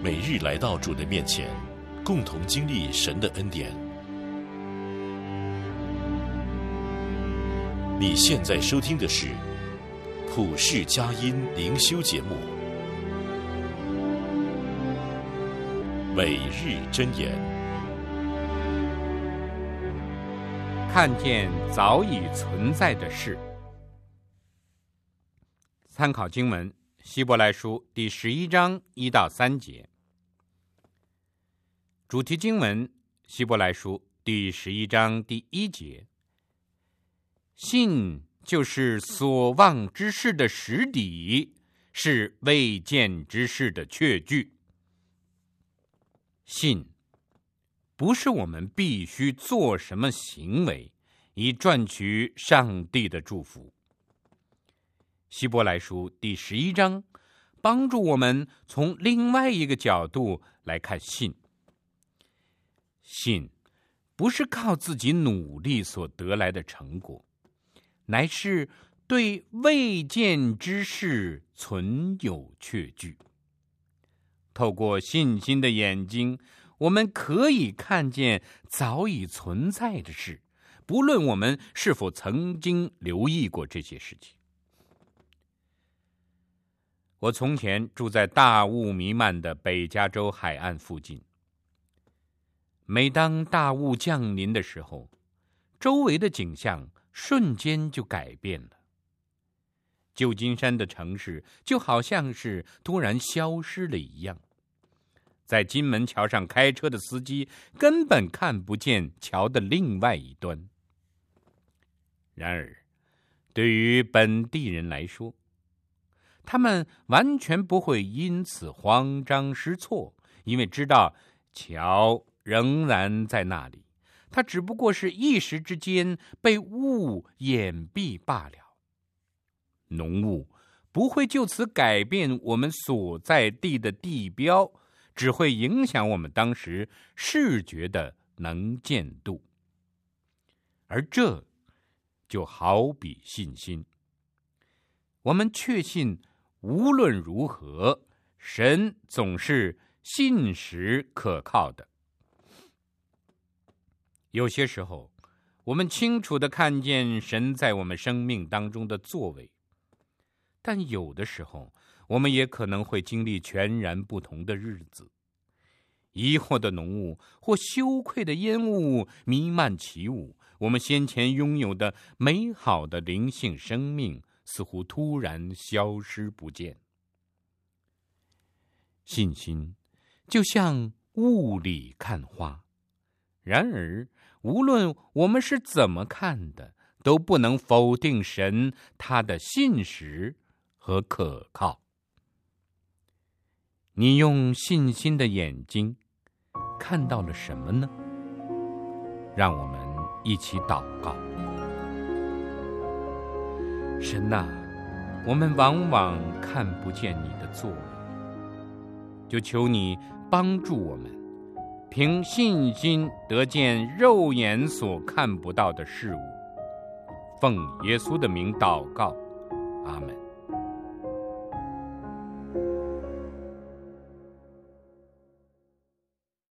每日来到主的面前，共同经历神的恩典。你现在收听的是普世佳音灵修节目，每日箴言， 看见早已存在的事。参考经文希伯来书第11章1到3节。主题经文希伯来书第11章第1节。信就是所望之事的实底，是未见之事的确据。信不是我们必须做什么行为以赚取上帝的祝福。希伯来书第11章帮助我们从另外一个角度来看信。信不是靠自己努力所得来的成果，乃是对未见之事存有确据。透过信心的眼睛，我们可以看见早已存在的事，不论我们是否曾经留意过这些事情。我从前住在大雾弥漫的北加州海岸附近。每当大雾降临的时候，周围的景象瞬间就改变了。旧金山的城市就好像是突然消失了一样。在金门桥上开车的司机根本看不见桥的另外一端。然而，对于本地人来说，他们完全不会因此慌张失措，因为知道桥仍然在那里，它只不过是一时之间被雾掩蔽罢了。浓雾不会就此改变我们所在地的地标，只会影响我们当时视觉的能见度。而这就好比信心，我们确信无论如何，神总是信实可靠的。有些时候，我们清楚地看见神在我们生命当中的作为，但有的时候，我们也可能会经历全然不同的日子。疑惑的浓雾或羞愧的烟雾弥漫起舞，我们先前拥有的美好的灵性生命似乎突然消失不见。信心就像雾里看花，然而无论我们是怎么看的，都不能否定神他的信实和可靠。你用信心的眼睛看到了什么呢？让我们一起祷告。神啊，我们往往看不见你的作为，就求你帮助我们，凭信心得见肉眼所看不到的事物。奉耶稣的名祷告，阿们。